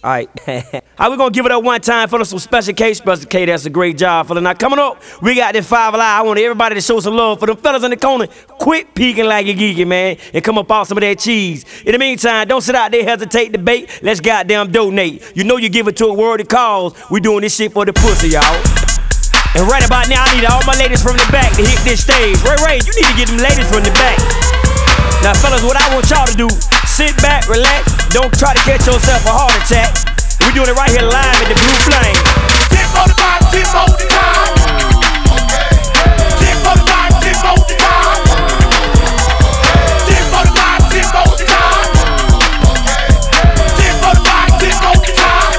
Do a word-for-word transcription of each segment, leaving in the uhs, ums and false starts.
Alright. How we gonna give it up one time for some Special K? Special K, that's a great job, fella. Now coming up, we got this Five Alive. I want everybody to show some love for them fellas in the corner. Quit peeking like you're geeking, man, and come up off some of that cheese. In the meantime, don't sit out there, hesitate, debate. Let's goddamn donate. You know you give it to a worthy cause. We doing this shit for the pussy, y'all. And right about now, I need all my ladies from the back to hit this stage. Ray Ray, you need to get them ladies from the back. Now, fellas, what I want y'all to do, sit back, relax, don't try to catch yourself a heart attack. We doing it right here live at the Blue Flame. Tip on the vibe, tip on the time. Tip on the vibe, tip on the time. Tip on the vibe, tip on the time. Tip on the vibe, tip on the time.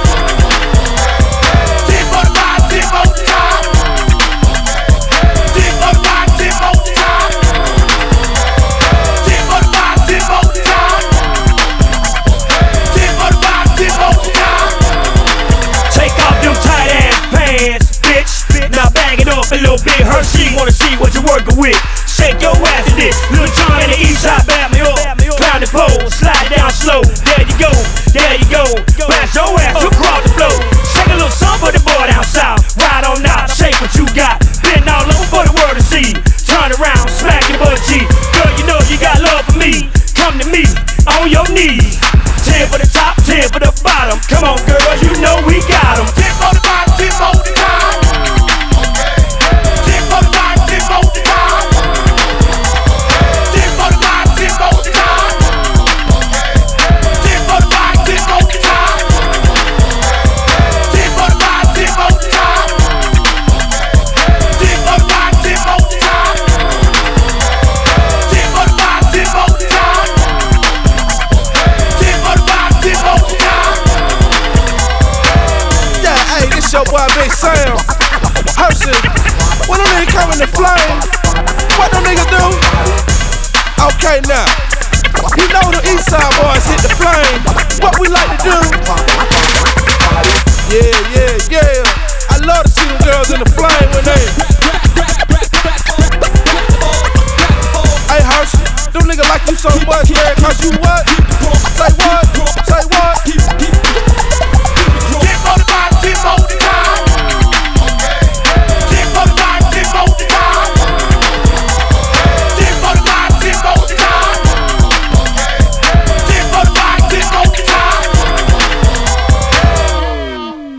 Tip on the vibe, tip on the time. Tip on the vibe, tip on the time. Tip on the vibe, tip on the time. Tip on the vibe, tip on the time. Take off them tight ass pants, bitch. Now bag it up a little bit. Hershey wanna see what you're working with. Shake your ass to this. Lil Jon in the east side, back me up. Climb the pole, slide down slow. There you go, there you go. Blast your ass across the floor. Shake a little something for the boy down south. Ride on out, shake what you got. Bend all over for the world to see. Turn around, smack your butt cheek. Girl, you know you got love for me. Come to me, on your knees. Ten for the top, ten for the bottom. Come on, girl, you know we got 'em. Tip on the vibe, tip on the time. Tip on the vibe, tip on the time. Tip on the vibe, tip on the time. Tip on the vibe, tip on the time. Tip on the vibe, tip on the time. Tip on the vibe, tip on the time. Tip on the vibe, tip on the time. Tip on the vibe, tip on the time. Yeah, hey, this your boy Big Sam. Hershey, when them niggas come in the flame, what them niggas do? Okay, now, you know the East Side boys hit the flame. What we like to do? Yeah, yeah, yeah. I love to see them girls in the flame when they. Hey, Hershey, them niggas like you so much, man, cause you what? Say what?